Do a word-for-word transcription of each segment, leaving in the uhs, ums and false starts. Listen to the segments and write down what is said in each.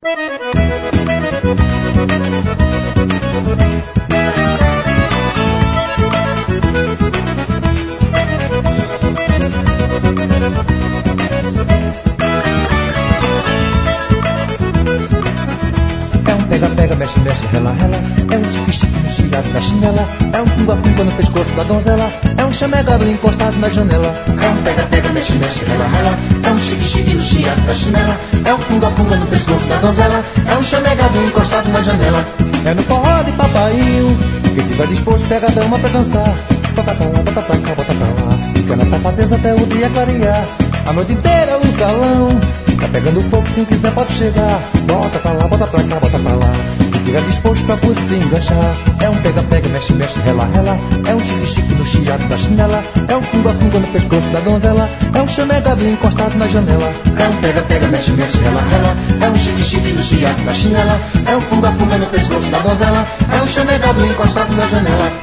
Pega, mexe, mexe, rela, rela. É um chique-chique no chiado da chinela. É um funga-funga no pescoço da donzela. É um chamegado encostado na janela. É um pega, pega, mexe, mexe, rela, rela. É um chique-chique no chiado da chinela. É um funga-funga no pescoço da donzela. É um chamegado encostado na janela. É no forró de papainho. Quem tiver disposto pega a dama pra dançar. Bota pra lá, bota pra cá, bota pra lá. Fica na safadeza até o dia clarear. A noite inteira o salão tá pegando fogo, quem quiser pode chegar. Bota pra lá, bota pra cá, bota pra lá. Quem tiver disposto pra poder se enganchar. É um pega-pega, mexe, mexe, rela, rela. É um chique-chique no chiado da chinela. É um funga-funga no pescoço da donzela. É um chamegado encostado na janela. É um pega-pega, mexe, mexe, rela, rela. É um chique-chique no chiado da chinela. É um funga-funga no pescoço da donzela. É um chamegado encostado na janela.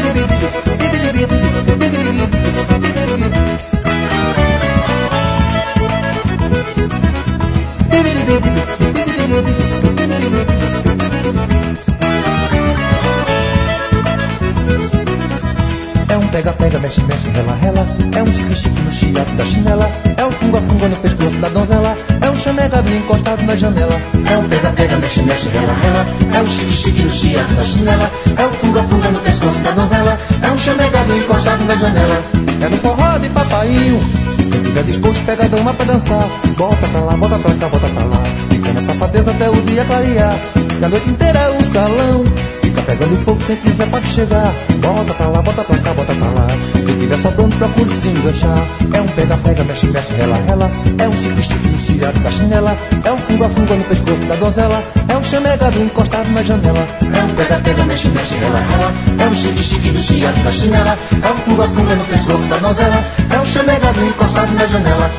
É um pega-pega, mexe, mexe, rela, rela. É um chique-chique no chiado da chinela. É um funga-funga no pescoço da donzela. É um chamegado encostado na janela. É um pega-pega, mexe, mexe, rela, rela. É um chique-chique no chiado da chinela. É um funga-funga no pescoço da donzela. É um chamegado encostado na janela. É no forró de papainho. Quem tiver disposto pega a dama pra dançar. Bota pra lá, bota pra cá, bota pra lá. Fica na safadeza até o dia clarear. E a noite inteira é um salão. Fica pegando fogo, quem quiser pode chegar. Bota pra lá, bota pra cá, bota pra lá. Quem tiver sobrando procure se enganchar. É um pega-pega, mexe, mexe, rela, rela. É um chique-chique no chiado da chinela. É um funga-funga no pescoço da donzela. É um chamegado encostado na janela. É um pega-pega, mexe, mexe, rela, rela. É um chique-chique no chiado da chinela. É um funga-funga no pescoço da donzela. É um chamegado encostado na janela.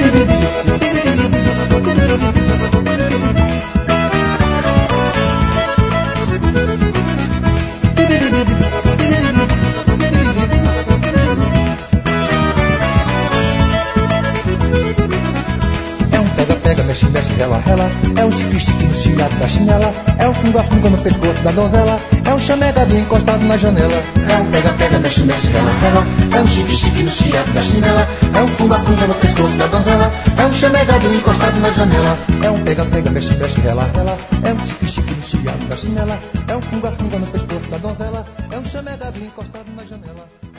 Mexe, mexe, rela, rela. É um chique-chique no chiado da chinela. É um funga-funga no pescoço da donzela. É um chamegado encostado na janela. É um pega-pega, mexe, mexe, rela, rela. É um chique-chique no chiado da chinela. É um funga-funga no pescoço da donzela. É um chamegado encostado na janela. É um pega-pega, mexe, mexe, rela, rela. É um chique-chique no chiado da chinela. É um funga-funga no pescoço da donzela. É um chamegado encostado na janela.